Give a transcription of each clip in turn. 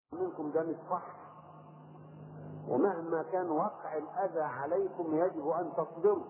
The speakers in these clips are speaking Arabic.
منكم ده مش صح، ومهما كان وقع الأذى عليكم يجب أن تصبروا،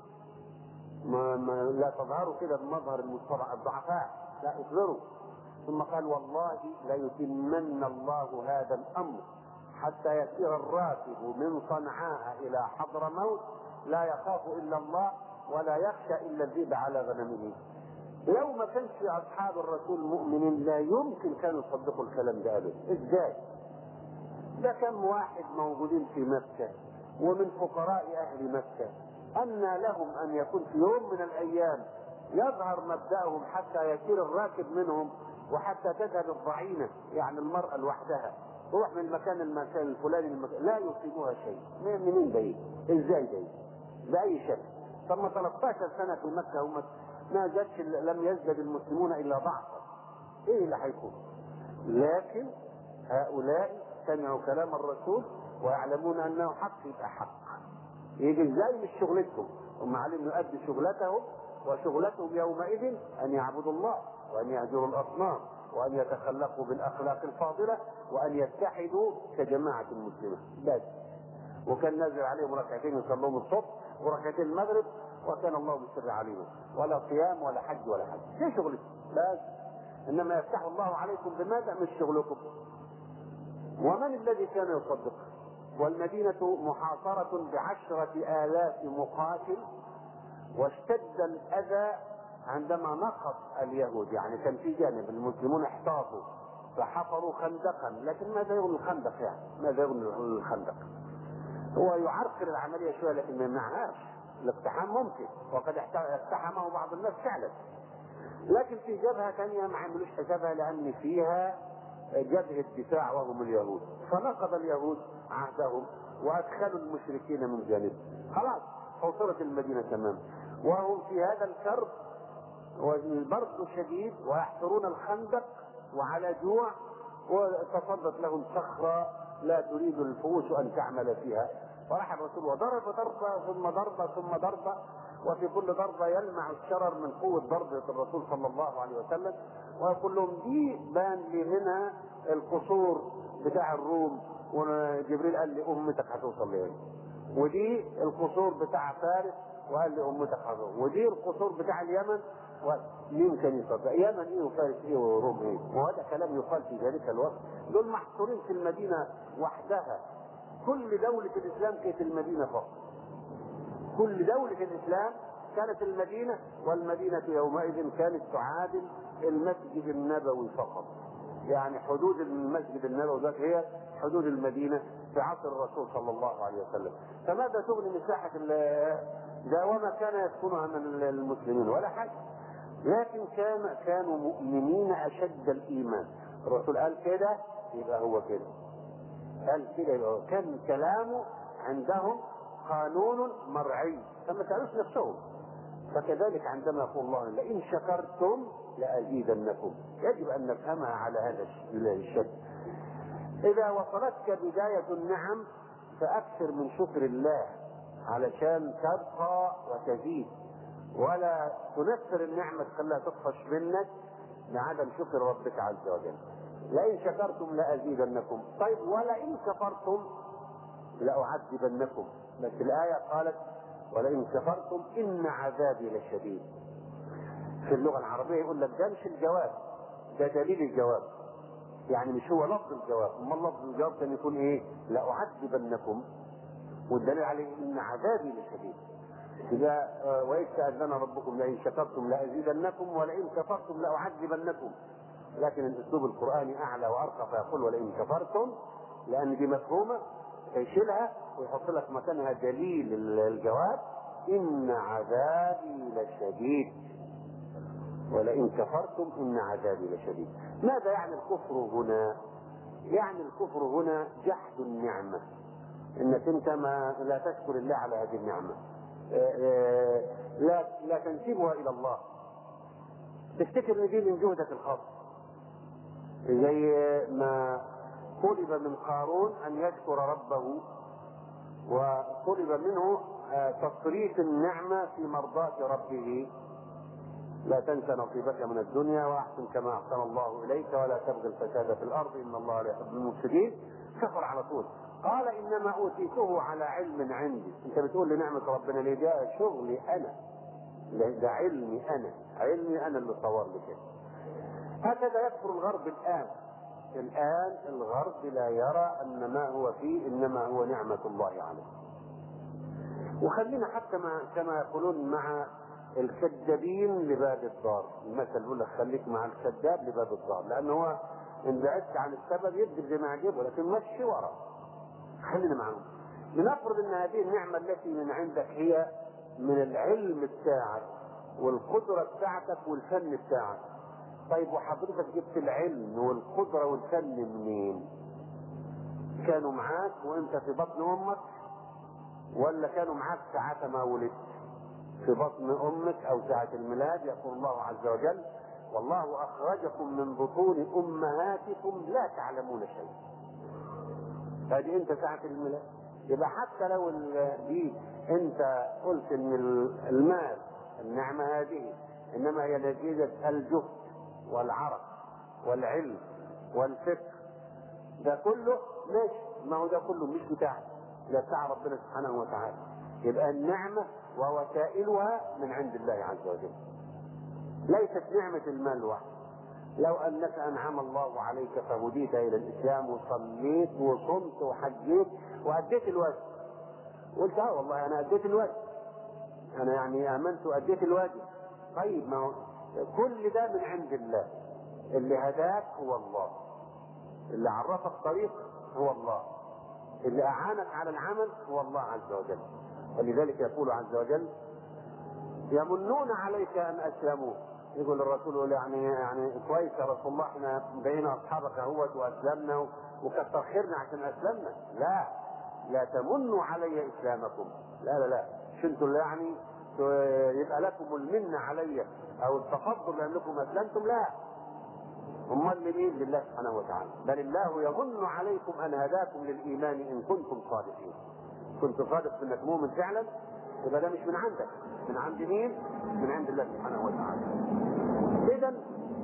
لا تظهروا كده بمظهر الضعفاء، لا اصبروا. ثم قال والله ليتمن الله هذا الأمر حتى يسير الراكب من صنعاء إلى حضرموت لا يخاف إلا الله ولا يخشى إلا الذئب على غنمه. لو ما كانش أصحاب الرسول مؤمنين لا يمكن كانوا يصدقوا الكلام ده أبدا. إزاي؟ ده كم واحد موجودين في مكة ومن فقراء أهل مكة، أن لهم أن يكون في يوم من الأيام يظهر مبدأهم حتى يسير الراكب منهم وحتى تذهب الضعينة، يعني المرأة لوحدها تروح من المكان الفلاني لا يصيبها شيء. منين ده؟ ازاي ده؟ بأي شكل؟ ثم 13 سنة في مكة هم ما جاتش، لم يزدد المسلمون إلا ضعفا. ايه اللي هيكون؟ لكن هؤلاء سمعوا كلام الرسول ويعلمون أنه حق، يبقى حق. يجي ازاي؟ مش شغلتهم، هم عليهم يؤدي شغلتهم، وشغلتهم يومئذ أن يعبدوا الله وأن يهجروا الأصنام وأن يتخلقوا بالأخلاق الفاضلة وأن يتحدوا كجماعة المسلمين بس. وكان نازل عليهم ركعتين يصلون الصبح وركعتين المغرب، وكان الله بالسر عليهم، ولا صيام ولا حج ولا حج. دي شغلتهم بس. إنما يفتح الله عليكم بماذا؟ مش شغلكم. ومن الذي كان يصدق؟ والمدينة محاصرة ب10,000 مقاتل، واشتد الأذى عندما نقض اليهود. يعني كان في جانب المسلمون احتاطوا فحفروا خندقا، لكن ماذا يغني الخندق؟ يعني ماذا يغني الخندق؟ هو يعرقل العملية شوية لكن ما يمنعهاش. الاقتحام ممكن، وقد اقتحمه بعض الناس فعلا، لكن في جبهة ثانية ما عملوش حسابها لأن فيها جبهة دفاع وهم اليهود، فنقض اليهود عهدهم وأدخلوا المشركين من جانب. خلاص حوصرت المدينة تماما، وهم في هذا الكرب والبرد شديد ويحفرون الخندق وعلى جوع، وتصدت لهم صخرة لا تريد الفؤوس أن تعمل فيها. فراح الرسول وضرب ضربة ثم ضربة ثم ضربة، وفي كل ضربة يلمع الشرر من قوة ضربة الرسول صلى الله عليه وسلم، ويقول لهم دي بان لي منها القصور بتاع الروم، وجبريل قال لي أمتك هتوصل ليه، ودي القصور بتاع فارس وقال لي أمتك هتوصل، ودي القصور بتاع اليمن. ومين كان يصدق؟ يمن ايه وفارس ايه وروم ايه؟ وهذا كلام يقال في ذلك الوقت. دول محصورين في المدينة وحدها. كل دولة الإسلام كانت المدينة فقط. كل دولة الإسلام كانت المدينة، والمدينة يومئذ كانت تعادل المسجد النبوي فقط. يعني حدود المسجد النبوي ذات هي حدود المدينة في عصر الرسول صلى الله عليه وسلم. فماذا تغني مساحة ده وما كان يسكنها من المسلمين ولا حاجة، لكن كانوا مؤمنين أشد الإيمان. الرسول قال كده يبقى هو كده، قال كده يبقى هو. كان كلامه عندهم قانون مرعي، فما سألوش نفسهم. فكذلك عندما يقول الله لئن شكرتم لأزيدنكم، يجب أن نفهمها على هذا الشكل. إذا وصلتك بداية النعم فأكثر من شكر الله علشان تبقى وتزيد، ولا تنفر النعمة تخليها تطفش منك لعدم شكر ربك عز وجل. لئن شكرتم لأزيدنكم. طيب ولئن كفرتم لأعذبنكم، بس الآية قالت ولئن كفرتم إن عذابي لشديد. في اللغة العربية يقول لك ده مش الجواب، ده دليل الجواب، يعني مش هو لفظ الجواب. اما لفظ الجواب كان يكون ايه؟ لأعذبنكم، والدليل عليه إن عذابي لشديد. إذا وإذ تأذن ربكم لئن شكرتم لأزيدنكم ولئن كفرتم لأعذبنكم، لكن الأسلوب القرآني أعلى وأرقى فيقول ولئن كفرتم، لأن دي مفهومة فيشيلها ويحط لك مكانها دليل الجواب إن عذابي لشديد. ولئن كفرتم إن عذابي لشديد. ماذا يعني الكفر هنا؟ يعني الكفر هنا جحد النعمة، إنك أنت لا تشكر الله على هذه النعمة، لا تنسبها إلى الله، تفتكر ان دي من جهدك الخاص، زي ما طلب من قارون ان يشكر ربه وطلب منه تصريف النعمة في مرضاة ربه، لا تنس نصيبك من الدنيا واحسن كما احسن الله اليك ولا تبغي الفساد في الارض ان الله لا يحب المفسدين. كفر على طول. قال انما اوتيته على علم عندي. انت بتقول لي نعمه ربنا ليه؟ ده شغلي انا، ده علمي انا، علمي انا اللي صور لي كده. هكذا يكفر الغرب الان. الان الغرب لا يرى ان ما هو فيه انما هو نعمه الله عليه. وخلينا حتى كما يقولون مع الكذابين لباب الدار. المثل يقول لك خليك مع الكذاب لباب الدار، لانه هو ان بعدت عن السبب يكذب زي ما يعجبه، لكن مشي ورا. خلينا معهم. لنفرض ان هذه النعمه التي من عندك هي من العلم بتاعك والقدره بتاعتك والفن بتاعك. طيب وحضرتك جبت العلم والقدره والفن منين؟ كانوا معاك وانت في بطن امك، ولا كانوا معاك ساعة ما ولدت في بطن امك او ساعة الميلاد؟ يقول الله عز وجل: والله اخرجكم من بطون امهاتكم لا تعلمون شيئا. هذه انت ساعة الميلاد. يبقى حتى لو دي انت قلت ان المال النعمة هذه انما هي نتيجة الجهد والعرق والعلم والفكر، ده كله ماشي، ما هو ده كله مش بتاعك، ده بتاع ربنا سبحانه وتعالى. يبقى النعمة ووسائلها من عند الله عز وجل، ليست نعمة المال وحده. لو انك انعم الله عليك فهديت الى الاسلام وصليت وصمت وحجيت واديت الواجب، قلت والله انا اديت الواجب، انا يعني امنت واديت الواجب. طيب ما هو كل ده من عند الله. اللي هداك هو الله، اللي عرفك طريق هو الله، اللي اعانك على العمل هو الله عز وجل. ولذلك يقول عز وجل: يمنون عليك ان اسلموا. يقول الرسول يعني كويس يا رسول الله، احنا بقينا اصحابك اهوت واسلمنا وكثر خيرنا عشان اسلمنا. لا تمنوا علي اسلامكم. لا مش انتوا اللي يعني يبقى لكم المنه علي او التفضل لانكم اسلمتم. لا، امال لمين؟ لله سبحانه وتعالى. بل الله يمن عليكم ان هداكم للايمان ان كنتم صادقين. كنت صادق في انك مؤمن فعلا، يبقى ده مش من عندك. من عند مين؟ من عند الله سبحانه وتعالى. اذا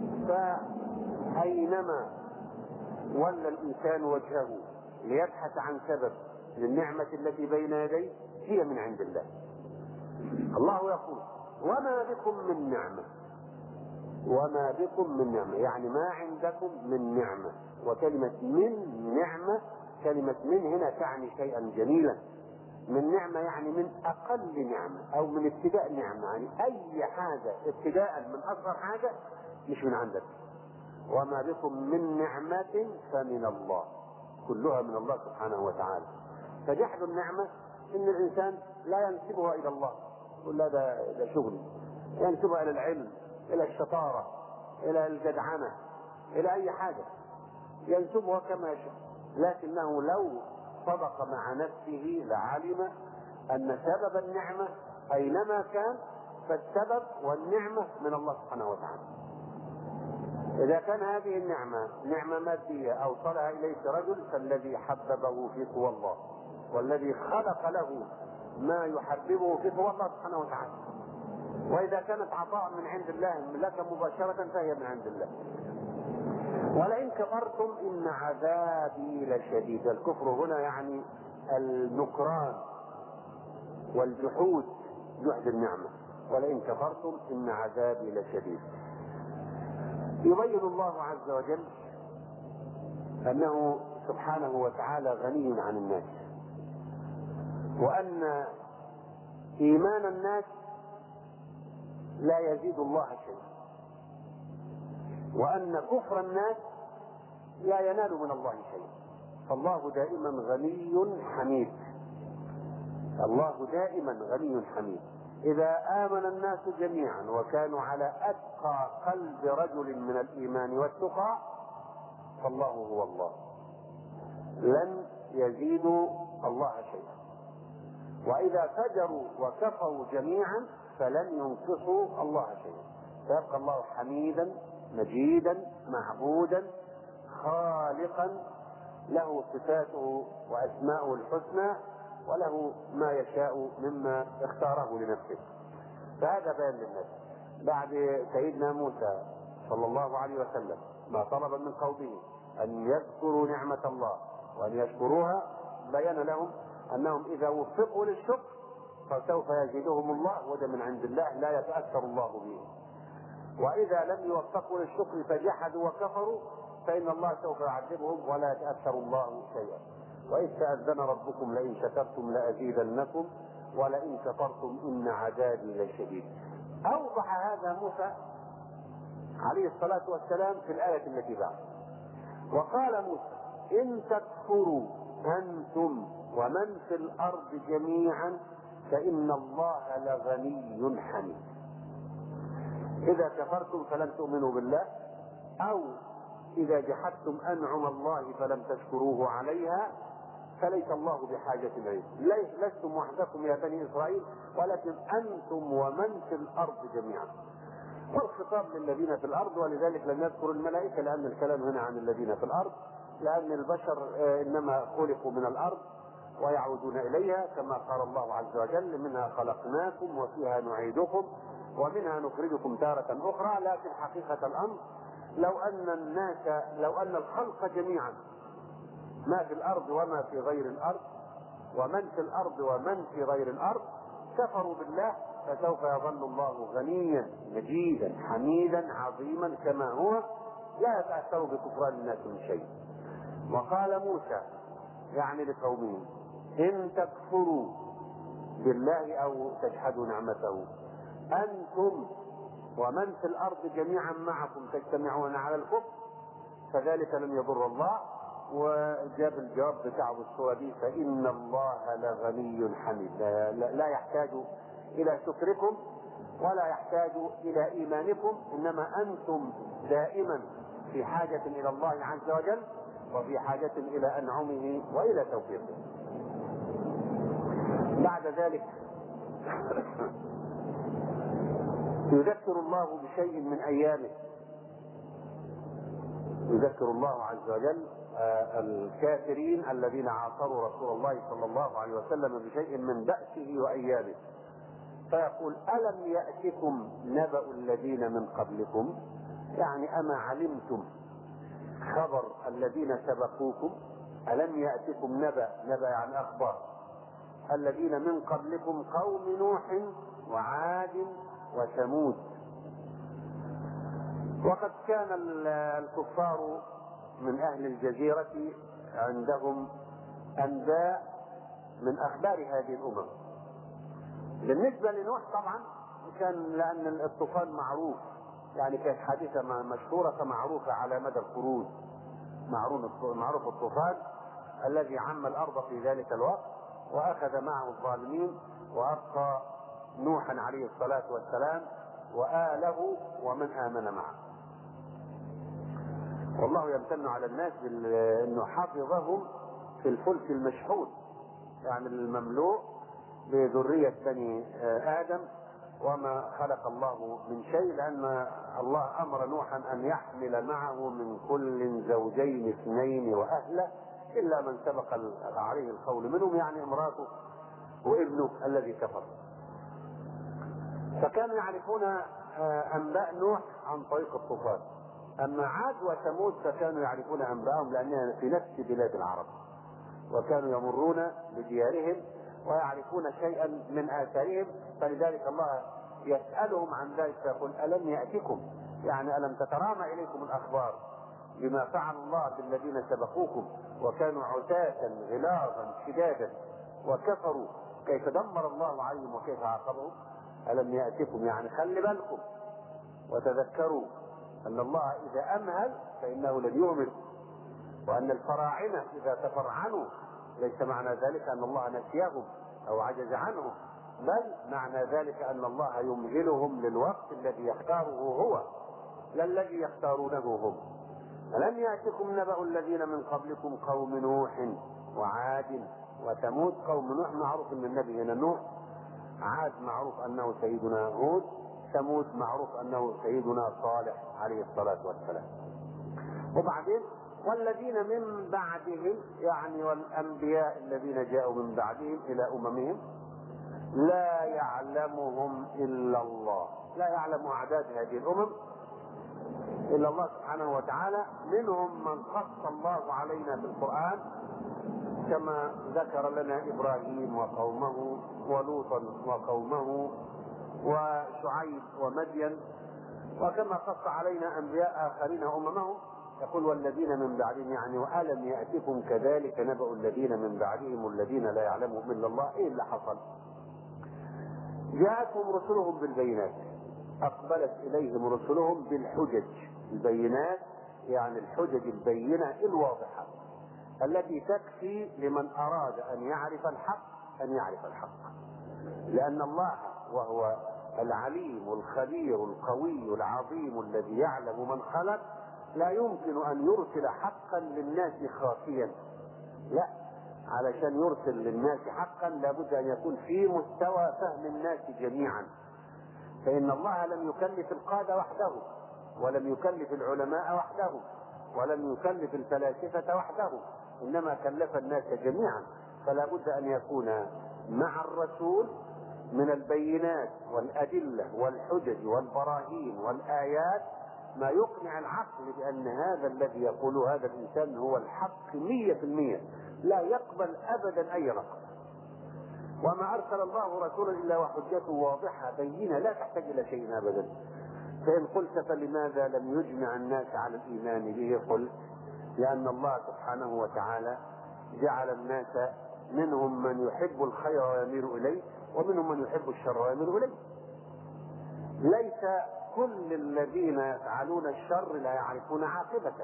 فاينما ولى الانسان وجهه ليبحث عن سبب للنعمه التي بين يديه هي من عند الله. الله يقول: وما بكم من نعمه، وما بكم من نعمة، يعني ما عندكم من نعمة. وكلمة من نعمة، كلمة من هنا تعني شيئا جميلا. من نعمة يعني من أقل نعمة أو من ابتداء نعمة، يعني أي حاجة ابتداء من أصغر حاجة مش من عندك. وما بكم من نعمة فمن الله، كلها من الله سبحانه وتعالى. فجحد النعمة إن الإنسان لا ينسبها إلى الله، يقول لا ده شغلي، ينسبها إلى العلم، إلى الشطارة، إلى الجدعنة، إلى أي حاجة ينسبها كما يشاء. لكنه لو صدق مع نفسه لعلم أن سبب النعمة أينما كان فالسبب والنعمة من الله سبحانه وتعالى. إذا كان هذه النعمة نعمة مادية أوصلها إليك رجل فالذي حببه فيك هو الله، والذي خلق له ما يحببه فيك هو الله سبحانه وتعالى. وإذا كانت عطاء من عند الله لك مباشرة فهي من عند الله. ولئن كفرتم إن عذابي لشديد. الكفر هنا يعني النكران والجحود، جحد النعمة. ولئن كفرتم إن عذابي لشديد. يبين الله عز وجل أنه سبحانه وتعالى غني عن الناس، وأن إيمان الناس لا يزيد الله شيئا، وأن كفر الناس لا ينال من الله شيئا. فالله دائما غني حميد، الله دائما غني حميد. إذا آمن الناس جميعا وكانوا على أتقى قلب رجل من الإيمان والتقى فالله هو الله، لن يزيدوا الله شيئا. وإذا فجروا وكفروا جميعا فلن ينقصوا الله شيئا. فيبقى الله حميدا مجيدا معبودا خالقا، له صفاته وأسماؤه الحسنى، وله ما يشاء مما اختاره لنفسه. فهذا بيان للناس. بعد سيدنا موسى صلى الله عليه وسلم ما طلب من قومه أن يذكروا نعمة الله وأن يشكروها، بين لهم أنهم إذا وفقوا للشكر فسوف يزيدهم الله، وده من عند الله لا يتأثر الله به. وإذا لم يوفقوا للشكر فجحدوا وكفروا فإن الله سوف يعذبهم ولا يتأثر الله شيئا. وإذ تأذن ربكم لئن شكرتم لأزيدنكم ولئن كفرتم إن عذابي لشديد. أوضح هذا موسى عليه الصلاة والسلام في الآية التي بعد. وقال موسى إن تكفروا أنتم ومن في الأرض جميعا فإن الله لغني حميد. إذا كفرتم فلم تؤمنوا بالله، أو إذا جحدتم أنعم الله فلم تشكروه عليها، فليس الله بحاجة إليه. لستم وحدكم يا بني إسرائيل ولكن أنتم ومن في الأرض جميعا. والخطاب للذين في الأرض، ولذلك لم يذكر الملائكة لأن الكلام هنا عن الذين في الأرض، لأن البشر إنما خلقوا من الأرض ويعودون إليها كما قال الله عز وجل منها خلقناكم وفيها نعيدكم ومنها نخرجكم تارة أخرى. لكن حقيقة الأمر لو أن الخلق جميعا ما في الأرض وما في غير الأرض ومن في الأرض ومن في غير الأرض كفروا بالله فسوف يظل الله غنيا مجيدا حميدا عظيما كما هو، لا يتأثر بكفران الناس من شيء. وقال موسى يعني لقومه إن تكفروا بالله أو تجحدوا نعمته أنتم ومن في الأرض جميعا معكم تجتمعون على الكفر فذلك لم يضر الله. وجاب الجواب بتاعه بالصورة دي فإن الله لغني حميد، لا يحتاج إلى شكركم ولا يحتاج إلى إيمانكم، إنما أنتم دائما في حاجة إلى الله عز وجل وفي حاجة إلى أنعمه وإلى توفيقه. بعد ذلك يذكر الله بشيء من أيامه، يذكر الله عز وجل الكافرين الذين عاصروا رسول الله صلى الله عليه وسلم بشيء من بأسه وأيامه، فيقول ألم يأتكم نبأ الذين من قبلكم، يعني أما علمتم خبر الذين سبقوكم؟ ألم يأتكم نبأ يعني أخبار الذين من قبلكم قوم نوح وعاد وثمود. وقد كان الكفار من أهل الجزيرة عندهم أنباء من أخبار هذه الأمم. بالنسبة لنوح طبعا كان لأن الطوفان معروف، يعني كانت حادثة مشهورة معروفة على مدى القرون، معروف الطوفان الذي عم الأرض في ذلك الوقت وأخذ معه الظالمين وأبقى نوحا عليه الصلاة والسلام وآله ومن آمن معه. والله يمتن على الناس بأنه حفظهم في الفلك المشحون، يعني المملوء بذرية بني آدم وما خلق الله من شيء، لأن الله أمر نوحا أن يحمل معه من كل زوجين اثنين وأهله إلا من سبق عليه القول منهم، يعني امراته وابنه الذي كفر. فكانوا يعرفون أنباء نوح عن طريق الطوفان. أما عاد وثمود فكانوا يعرفون أنباءهم لأنها في نفس بلاد العرب، وكانوا يمرون بديارهم ويعرفون شيئا من آثارهم، فلذلك الله يسألهم عن ذلك فيقول ألم يأتكم، يعني ألم تترامى إليكم الأخبار بما فعل الله بالذين سبقوكم وكانوا عتاة غلاظا شدادا وكفروا كيف دمر الله عليهم وكيف عاقبهم؟ ألم يأتكم يعني خلي بالكم وتذكروا أن الله إذا أمهل فإنه لن يؤمن، وأن الفراعنة إذا تفرعنوا ليس معنى ذلك أن الله نسيهم أو عجز عنهم، بل معنى ذلك أن الله يمهلهم للوقت الذي يختاره هو لا الذي يختارونه هم. ألم يأتكم نبأ الذين من قبلكم قوم نوح وعاد وثمود. قوم نوح معروف أن النبي هنا نوح، عاد معروف أنه سيدنا هود، ثمود معروف أنه سيدنا صالح عليه الصلاة والسلام. وبعدين والذين من بعدهم يعني والأنبياء الذين جاءوا من بعدهم إلى أممهم لا يعلمهم إلا الله. لا يعلم أعداد هذه الأمم إلا الله سبحانه وتعالى. منهم من خص الله علينا بالقرآن كما ذكر لنا إبراهيم وقومه، ولوطا وقومه، وشعيب ومدين، وكما قص علينا أنبياء آخرين أممهم. يقول والذين من بعدهم، يعني وألم يأتكم كذلك نبأ الذين من بعدهم الذين لا يعلمهم إلا الله. إيه اللي حصل؟ جاءتهم رسلهم بالبينات، أقبلت إليهم رسلهم بالحجج. البينات يعني الحجج البينة الواضحة التي تكفي لمن أراد أن يعرف الحق أن يعرف الحق، لأن الله وهو العليم الخبير القوي العظيم الذي يعلم من خلق لا يمكن أن يرسل حقا للناس خافيا، لا، علشان يرسل للناس حقا لابد أن يكون في مستوى فهم الناس جميعا. فإن الله لم يكلف القادة وحده، ولم يكلف العلماء وحده، ولم يكلف الفلاسفة وحده، إنما كلف الناس جميعا. فلا بد أن يكون مع الرسول من البينات والأدلة والحجج والبراهين والآيات ما يقنع العقل بأن هذا الذي يقوله هذا الإنسان هو الحق 100%، لا يقبل أبدا أي رقم. وما أرسل الله رسولا إلا وحجته واضحة بينة لا تحتاج إلى شيء أبدا. فإن قلت فلماذا لم يجمع الناس على الإيمان به؟ قل لأن الله سبحانه وتعالى جعل الناس منهم من يحب الخير ويميل إليه، ومنهم من يحب الشر ويميل إليه. ليس كل الذين يفعلون الشر لا يعرفون عاقبته،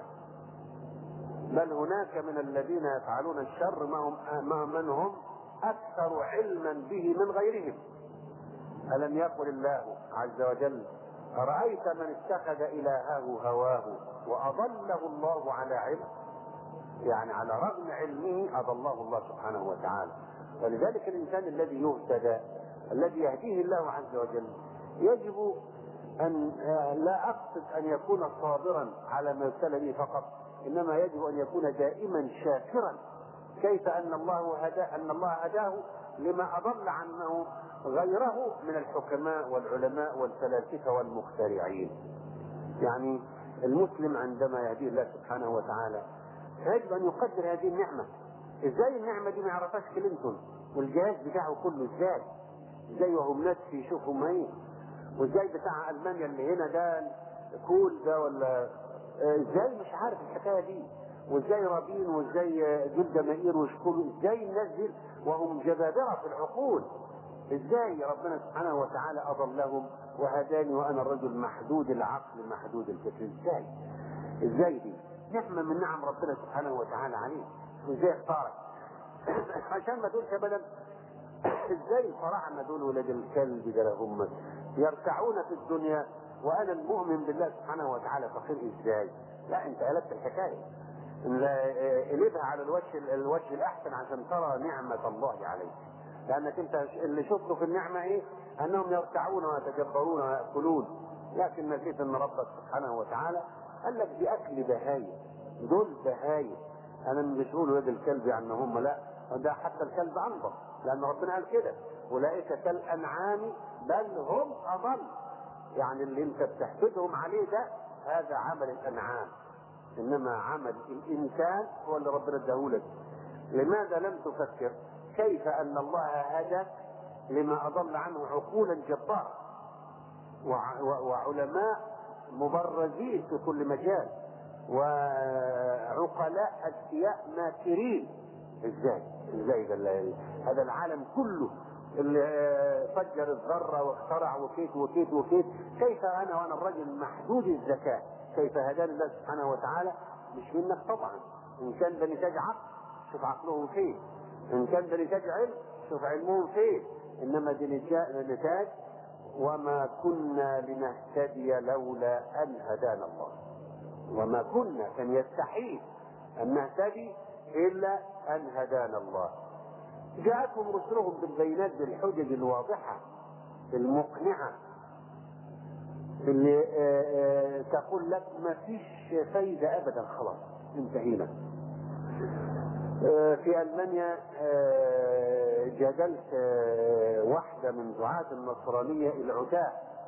بل هناك من الذين يفعلون الشر من هم أكثر علما به من غيرهم. ألم يقل الله عز وجل أرأيت من اتخذ إلهه هواه وأضله الله على علم؟ يعني على رغم علمه أضله الله سبحانه وتعالى. ولذلك الإنسان الذي يهتدى الذي يهديه الله عز وجل يجب أن لا أقصد أن يكون صابرا على ما يبتلى به فقط، إنما يجب أن يكون دائما شاكرا كيف أن الله هداه لما أضل عنه غيره من الحكماء والعلماء والفلاسفة والمخترعين. يعني المسلم عندما يهديه الله سبحانه وتعالى يجب أن يقدر هذه النعمة. إزاي النعمة دي ما يعرفهاش كلينتون والجهاز بتاعه كله؟ إزاي وهم ناس يشوفوا ايه؟ وإزاي بتاع ألمانيا اللي هنا ده كول ده ولا إزاي مش عارف الحكاية دي؟ وإزاي رابين وإزاي جلدة مائير وشكول؟ إزاي الناس دي وهم جبابرة في العقول؟ إزاي ربنا سبحانه وتعالى أضلهم وهداني وأنا الرجل محدود العقل محدود الفكر؟ إزاي دي؟ نعمة من نعم ربنا سبحانه وتعالى عليك. وإزاي اختارك؟ عشان ما تقولش أبدا إزاي الفراعنة دول ولاد الكلب ده هم يرتعون في الدنيا وأنا المؤمن بالله سبحانه وتعالى فقير؟ إزاي؟ لا، أنت قلبت الحكاية. قلبها على الوجه الأحسن عشان ترى نعمة الله عليك، لأنك أنت اللي شفته في النعمة إيه؟ أنهم يرتعون ويتجبرون ويأكلون، لكن نسيت أن ربك سبحانه وتعالى قال لك بأكل بهايم، دول بهايم. أنا مش بقول ولاد الكلب يعني هم، لا، ده حتى الكلب أنظف، لأن ربنا قال كده أولئك كالأنعام بل هم أضل. يعني اللي أنت بتحسدهم عليه ده هذا عمل الأنعام، إنما عمل الإنسان هو اللي ربنا اداهولك. لماذا لم تفكر كيف أن الله هداك لما أضل عنه عقولا جبارة وعلماء مبرزين في كل مجال وعقلاء أذكياء ماكرين؟ ازاي ده هذا العالم كله اللي فجر الذرة واخترع وكيت كيف أنا وأنا الرجل محدود الذكاء كيف هداني الله سبحانه وتعالى؟ مش منك طبعا. إن كان ده نتاج عقل شوف عقلهم فين، إن كان ده نتاج علم شوف علمهم فين، إنما دي نتاج وما كنا لنهتدي لولا أن هدانا الله. وما كنا، كان يستحيل أن نهتدي إلا أن هدانا الله. جاءتهم رسلهم بالبينات بالحجج الواضحة المقنعة اللي تقول لك ما فيش فايدة أبدا، خلاص انتهينا. في ألمانيا جادلت واحدة من دعاة النصرانية العتاة،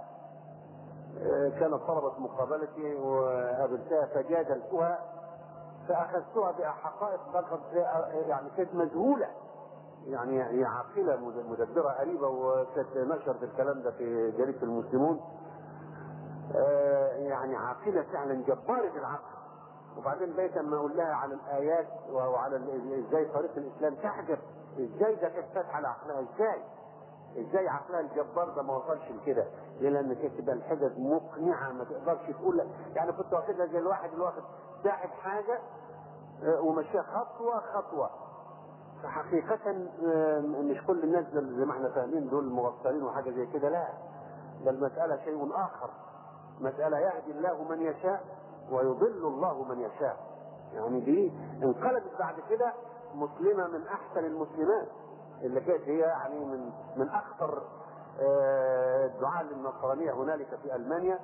كانت طلبت مقابلتي وقابلتها فجادلتها فأخذتها بحقائق يعني كانت مذهولة، يعني هي عاقلة مدبرة قريبة، وكانت نشرت الكلام ده في جريدة المسلمون. يعني عاقلة فعلا جبارة العقل. وبعدين بقيت اما اقول لها على الايات وعلى ازاي طريق الاسلام تعجب، ازاي ده كانت فاتحه على عقلها، ازاي عقلها الجبار ده ما وصلش لكده. ليه؟ لان كانت تبقى الحجج مقنعه ما تقدرش تقول لك. يعني كنت واخدها زي الواحد اللي واخد ساحب حاجه ومشيها خطوه خطوه. فحقيقه مش كل الناس زي ما احنا فاهمين دول مغفلين وحاجه زي كده، لا، ده المساله شيء اخر. مساله يهدي الله من يشاء ويضل الله من يشاء. يعني دي انقلبت بعد كده مسلمة من احسن المسلمات، اللي كانت هي يعني من اخطر الدعاة للنصرانية هنالك في المانيا.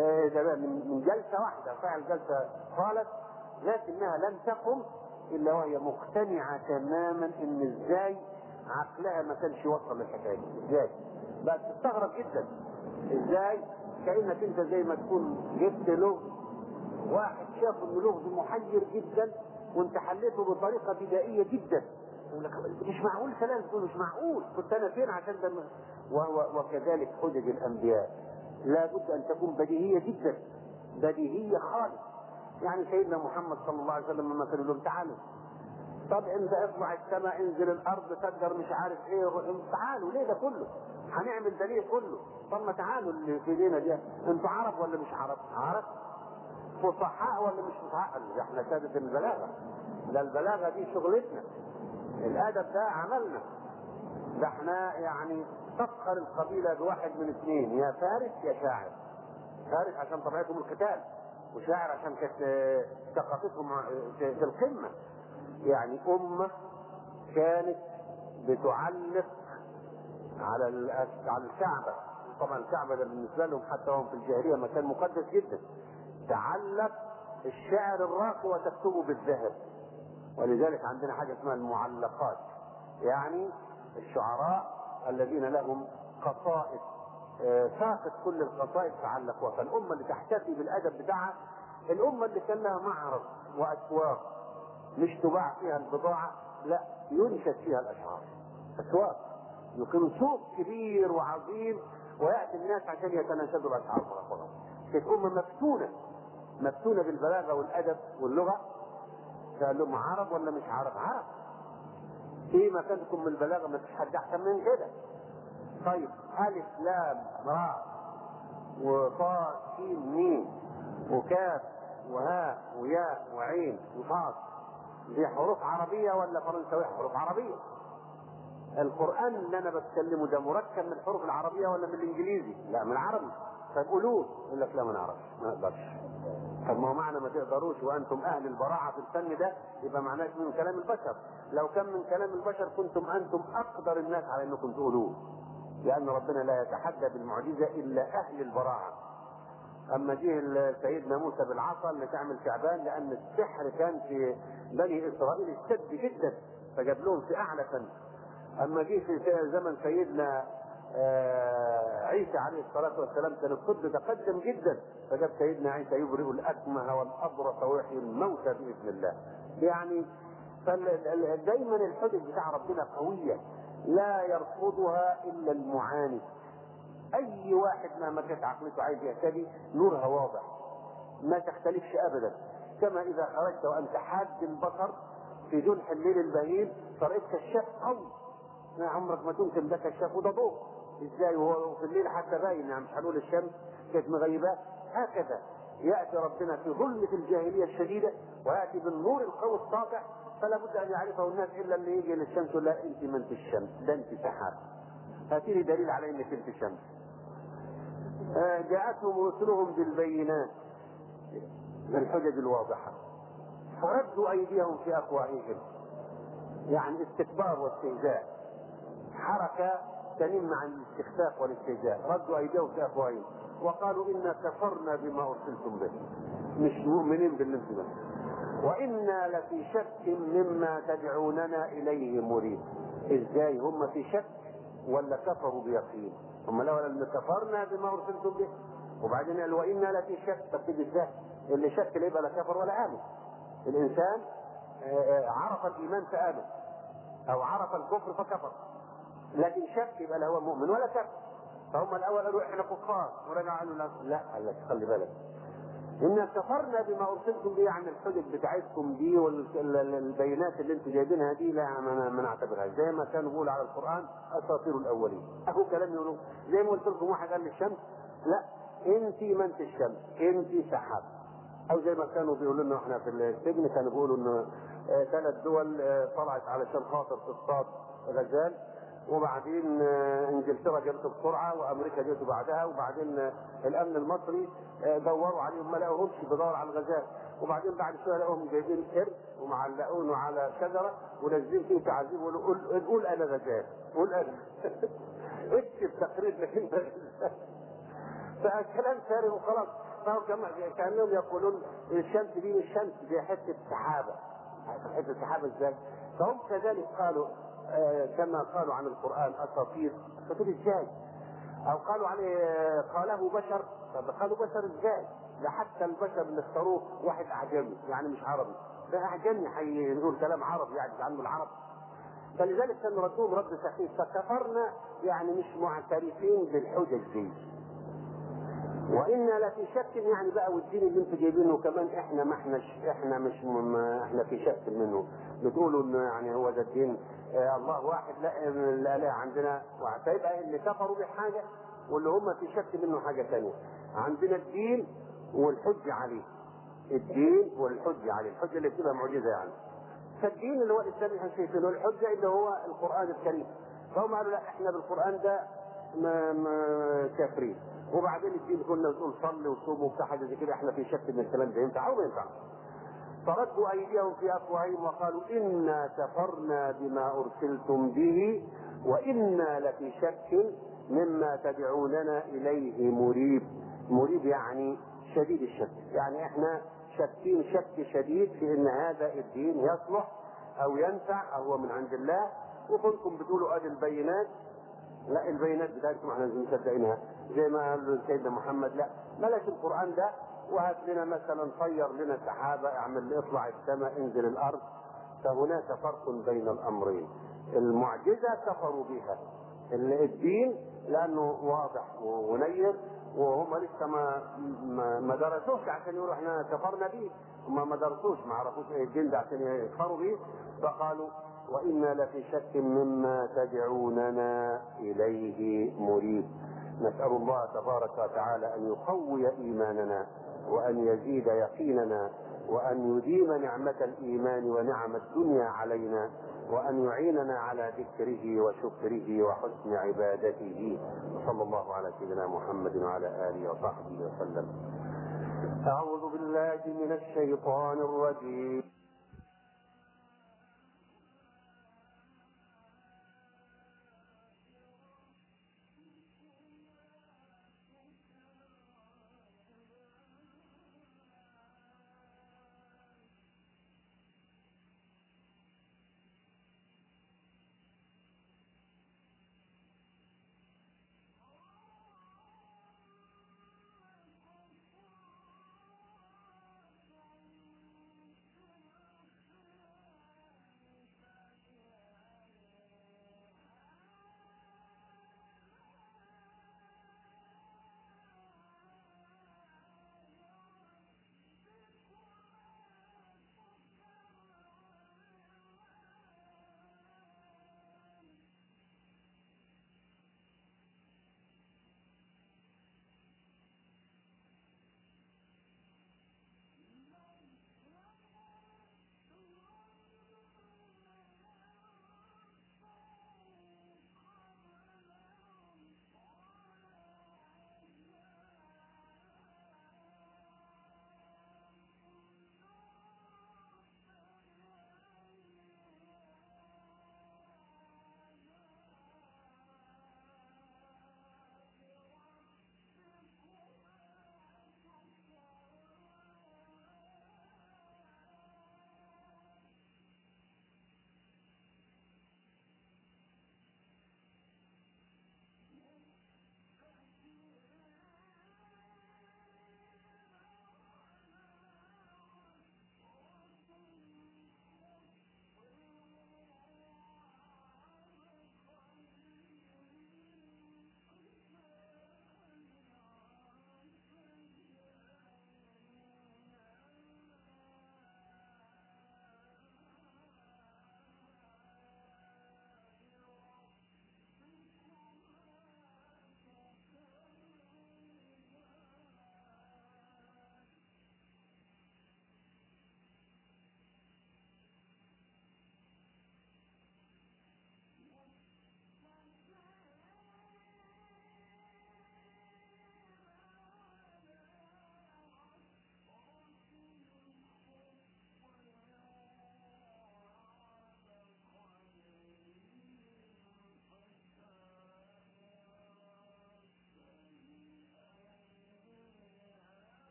من جلسة واحدة فعل جلسة قالت، لكنها لم تقم الا وهي مقتنعة تماما ان ازاي عقلها ما كانش يوصل للحكاية. ازاي بقى تستغرب جدا، ازاي كأنك انت زي ما تكون جبت لغز، واحد شاف ان لغز محير جدا وانت حليته بطريقه بدائيه جدا، يقول لك مش معقول كلام، تقول مش معقول، كنت انا فين عشان ده. وكذلك حجج الانبياء لابد ان تكون بديهيه جدا، بديهيه خالص. يعني سيدنا محمد صلى الله عليه وسلم لما كانوا لهم تعالوا، طب انت اطلع السماء، انزل الارض، تقدر مش عارف ايه، تعالوا ليه ده كله؟ هنعمل دليل كله. طب ما تعالوا اللي في ايدينا دي، انتوا عرب ولا مش عرب؟ عرب. فصحاء ولا مش فصحاء؟ احنا سادة البلاغة، ده البلاغة دي شغلتنا، الادب ده عملنا، ده احنا يعني تفخر القبيلة بواحد من اثنين، يا فارس يا شاعر. فارس عشان طبيعتهم القتال، وشاعر عشان كانت ثقافتهم في القمة. يعني أمة كانت بتعلق على الكعبة. طبعا الكعبة ده بالنسبة لهم حتى هم في الجاهلية مكان مقدس جدا. تعلق الشعر الراقي وتكتبه بالذهب، ولذلك عندنا حاجة اسمها المعلقات، يعني الشعراء الذين لهم قصائد فاقت كل القصائد تعلقوها. فالأمة اللي تحتفي بالأدب بتاعها الأمة اللي كان لها معرض وأسواق مش تباع فيها البضاعة، لا، ينشد فيها الأشعار. أسواق، يكون سوق كبير وعظيم ويأتي الناس عشان يتناشدوا الأشعار مرة. كانت أمة مفتونة بالبلاغة والأدب واللغة. قال لهم عرب ولا مش عرب؟ عرب. في مكانكم من البلاغة ما فيش حد أحسن من كده. طيب ألف لام راء وطاء سين ميم وكاف وهاء وياء وعين وصاد، دي حروف عربية ولا فرنسوية؟ حروف عربية. القرآن اللي أنا بتكلمه ده مركب من الحروف العربية ولا من الإنجليزي؟ لا، من العربي. طيب قولوا، يقول لك لا ما نعرفش، ما نقدرش. طب ما هو معنى ما تقدروش وأنتم أهل البراعة في الفن ده يبقى معناه من كلام البشر. لو كان من كلام البشر كنتم أنتم أقدر الناس على أنكم تقولوه، لأن ربنا لا يتحدى بالمعجزة إلا أهل البراعة. أما جه سيدنا موسى بالعصا اللي تعمل تعبان، لأن السحر كان في بني إسرائيل اشتد جدا فجاب لهم في أعلى فن. أما جه في زمن سيدنا عيسى عليه الصلاة والسلام كان الطب تقدم جدا، فجاب سيدنا عيسى يبرئ الأكمه والأبرص ويحيي الموتى بإذن الله. يعني دايما الحجج بتاع ربنا قوية لا يرفضها إلا المعاند. اي واحد مهما كانت عقلته عايز يهتدي نورها واضح ما تختلفش ابدا. كما اذا خرجت وانت حاد البصر في جنح الليل البهيم فرأيت كشاف قوي، ما عمرك ما تمكن ده كشاف وده ضوء. ازاي وهو في الليل حتى باين؟ يعني مش هنقول الشمس كانت مغيبات. هكذا ياتي ربنا في ظلمة الجاهلية الشديدة وياتي بالنور القوي الساطع، فلا بد ان يعرفه الناس الا اللي يجي للشمس يقول لا انت ما انت الشمس، ده انت سحاب، هاتي لي دليل على انك انت الشمس. جاءتهم رسلهم بالبينات، بالحجج الواضحة، فردوا أيديهم في أفواههم، يعني استكبار واستهزاء، حركة تنم عن الاستخفاف والاستهزاء. ردوا أيديهم في أفواههم وقالوا إنا كفرنا بما أرسلتم به، مش مؤمنين بالنسبة وإنا لفي شك مما تدعوننا إليه مريب. ازاي هم في شك ولا كفروا بيقين؟ هم الاول ان كفرنا بما ارسلتم به، وبعدين قال وانا لفي شك. طب تيجي ازاي؟ اللي شك لا يبقى لا كفر ولا امن. الانسان عرف الايمان فامن، او عرف الكفر فكفر، لكن شك يبقى لا هو مؤمن ولا كفر. فهم الاول قالوا احنا كفار، ورجعوا قالوا لا قال لك خلي بالك، إن كفرنا بما أرسلتم به، عن الحجج بتاعتكم دي والبينات اللي انتم جايبينها دي، لا ما نعتبرها. زي ما كانوا بيقولوا على القرآن أساطير الأولين، أهو كلام يقولوا. زي ما قلت لكم واحد قال للشمس لا أنت ما أنت الشمس، أنت سحاب. أو زي ما كانوا بيقولوا لنا احنا في السجن، كانوا بيقولوا إن 3 دول طلعت علشان خاطر تصطاد غزال، وبعدين انجلترا جابته بسرعه وامريكا جابته بعدها، وبعدين الامن المصري دوروا عليهم ما لقوهمش، بيدور على الغزال، وبعدين بعد شويه لقوهم جايبين قرد ومعلقونه على شجره ونازلين فيه تعذيب، ويقولوا قول انا غزال، قول انا اكتب تقرير لكن فكلام فارغ وخلاص. فهو كانهم يقولون الشمس دي مش شمس، دي حته سحابه. حته سحابه ازاي؟ فهم كذلك قالوا كما قالوا عن القرآن أساطير. أساطير ازاي؟ أو قالوا عليه قاله بشر. طب قالوا بشر ازاي؟ ده حتى البشر اللي اختاروه واحد أعجمي يعني مش عربي، ده أعجمي يقول كلام عربي يعجز عنه العرب. فلذلك كان ردهم رد سخيف، فكفرنا يعني مش معترفين بالحجج دي. وإنا لفي شك يعني بقى، والدين اللي انتم جايبينه كمان احنا احنا في شك منه. بتقولوا انه يعني هو ده الدين الله واحد، لا الاله عندنا واحد. فيبقى اللي كفروا بحاجه واللي هم في شك منه حاجه ثانيه. عندنا الدين والحج عليه، الدين والحج عليه، الحجه اللي بتبقى معجزه يعني. فالدين اللي هو الاسلام اللي احنا شايفينه، الحجه اللي هو القران الكريم. فهم قالوا لا احنا بالقران ده كافرين. وبعدين الدين كنا نقول صلي وصوم وبتاع حاجه زي كده، احنا في شك ان الكلام ده ينفع او ما ينفعش. فردوا ايديهم في افواههم وقالوا انا كفرنا بما ارسلتم به وانا لفي شك مما تدعوننا اليه مريب. مريب يعني شديد الشك، يعني احنا شاكين شك شديد في ان هذا الدين يصلح او ينفع او هو من عند الله. وكنتم بتقولوا ادي البينات، لا البينات بتاعتكم احنا مش مصدقينها. زي ما قال سيدنا محمد لا بلاش القران ده، وهات لنا مثلا طير لنا سحابه، اعمل اطلع السماء انزل الارض. فهناك فرق بين الامرين. المعجزه كفروا بها، الدين لانه واضح ونير، وهم لسه ما درسوش عشان يقولوا احنا كفرنا به. هم ما درسوش، ما عرفوش ايه الدين ده عشان يكفروا به. فقالوا وإنا لفي شك مما تدعوننا إليه مريب. نسأل الله تبارك وتعالى أن يقوي إيماننا وأن يزيد يقيننا وأن يديم نعمة الإيمان ونعم الدنيا علينا، وأن يعيننا على ذكره وشكره وحسن عبادته. صلى الله على سيدنا محمد وعلى آله وصحبه وسلم. أعوذ بالله من الشيطان الرجيم.